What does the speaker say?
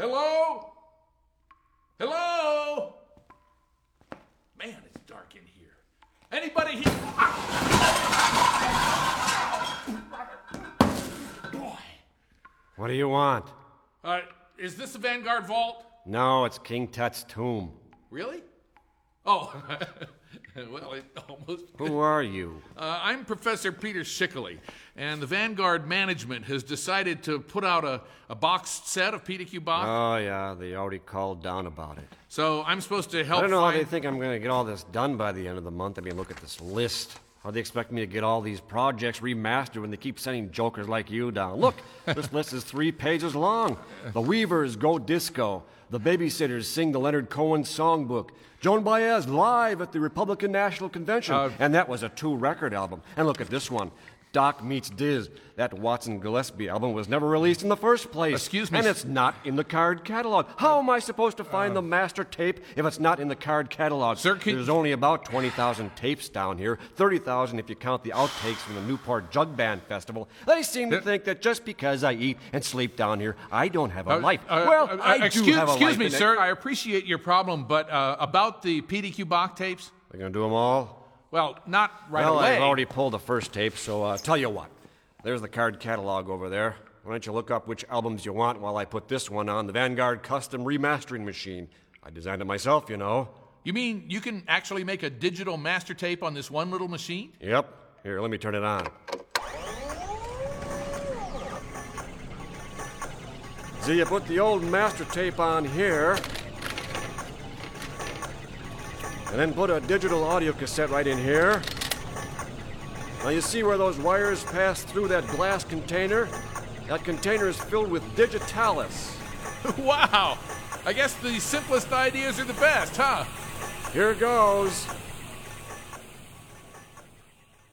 Hello? Hello? Man, it's dark in here. Anybody here? Boy. What do you want? Is this the Vanguard Vault? No, it's King Tut's tomb. Really? Oh, well, it almost... Who are you? I'm Professor Peter Schickley, and the Vanguard management has decided to put out a boxed set of PDQ Bach. Oh, yeah, they already called down about it. So I'm supposed to help I don't know how they think I'm going to get all this done by the end of the month. I mean, look at this list. How do they expect me to get all these projects remastered when they keep sending jokers like you down? Look, this list is 3 pages long. The Weavers go disco. The Babysitters sing the Leonard Cohen songbook. Joan Baez live at the Republican National Convention. And that was a 2-record album. And look at this one. Doc Meets Diz. That Watson Gillespie album was never released in the first place. Excuse me. And it's not in the card catalog. How am I supposed to find the master tape if it's not in the card catalog? Sir, There's only about 20,000 tapes down here. 30,000 if you count the outtakes from the Newport Jug Band Festival. They seem to think that just because I eat and sleep down here, I don't have a life. Well, I do have a life. Excuse me, sir. I appreciate your problem, but about the PDQ Bach tapes? They're going to do them all? Well, not right well, away. I've already pulled the first tape, so tell you what. There's the card catalog over there. Why don't you look up which albums you want while I put this one on the Vanguard Custom Remastering Machine. I designed it myself, you know. You mean you can actually make a digital master tape on this one little machine? Yep. Here, let me turn it on. See, you put the old master tape on here, and then put a digital audio cassette right in here. Now you see where those wires pass through that glass container? That container is filled with digitalis. Wow! I guess the simplest ideas are the best, huh? Here goes.